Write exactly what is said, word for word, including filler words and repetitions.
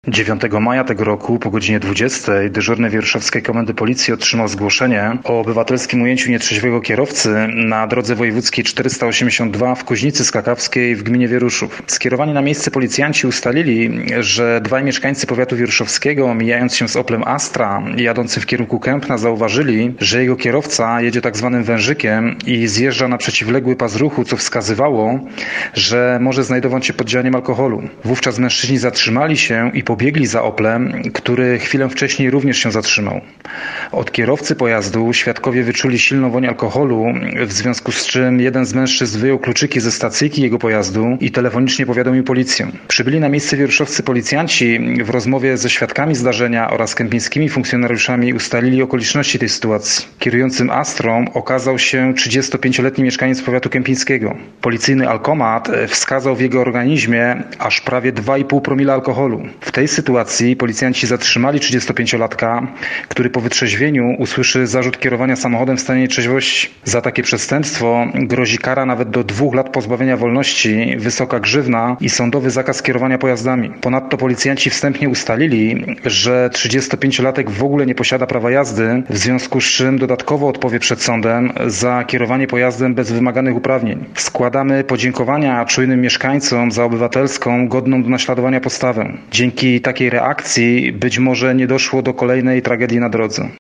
dziewiątego maja tego roku po godzinie dwudziestej dyżurny Wieruszowskiej Komendy Policji otrzymał zgłoszenie o obywatelskim ujęciu nietrzeźwego kierowcy na drodze wojewódzkiej czterysta osiemdziesiąt dwa w Kuźnicy Skakawskiej w gminie Wieruszów. Skierowani na miejsce policjanci ustalili, że dwaj mieszkańcy powiatu wieruszowskiego, mijając się z Oplem Astra jadący w kierunku Kępna, zauważyli, że jego kierowca jedzie tak zwanym wężykiem i zjeżdża na przeciwległy pas ruchu, co wskazywało, że może znajdować się pod działaniem alkoholu. Wówczas mężczyźni zatrzymali się i pobiegli za Oplem, który chwilę wcześniej również się zatrzymał. Od kierowcy pojazdu świadkowie wyczuli silną woń alkoholu, w związku z czym jeden z mężczyzn wyjął kluczyki ze stacyjki jego pojazdu i telefonicznie powiadomił policję. Przybyli na miejsce wieruszowscy policjanci w rozmowie ze świadkami zdarzenia oraz kępińskimi funkcjonariuszami ustalili okoliczności tej sytuacji. Kierującym Astrą okazał się trzydziestopięcioletni mieszkaniec powiatu kępińskiego. Policyjny alkomat wskazał w jego organizmie aż prawie dwa i pół promila alkoholu. W tej sytuacji policjanci zatrzymali trzydziestopięciolatka, który po wytrzeźwieniu usłyszy zarzut kierowania samochodem w stanie nietrzeźwości. Za takie przestępstwo grozi kara nawet do dwóch lat pozbawienia wolności, wysoka grzywna i sądowy zakaz kierowania pojazdami. Ponadto policjanci wstępnie ustalili, że trzydziestopięciolatek w ogóle nie posiada prawa jazdy, w związku z czym dodatkowo odpowie przed sądem za kierowanie pojazdem bez wymaganych uprawnień. Składamy podziękowania czujnym mieszkańcom za obywatelską, godną do naśladowania postawę. Dzięki takiej reakcji być może nie doszło do kolejnej tragedii na drodze.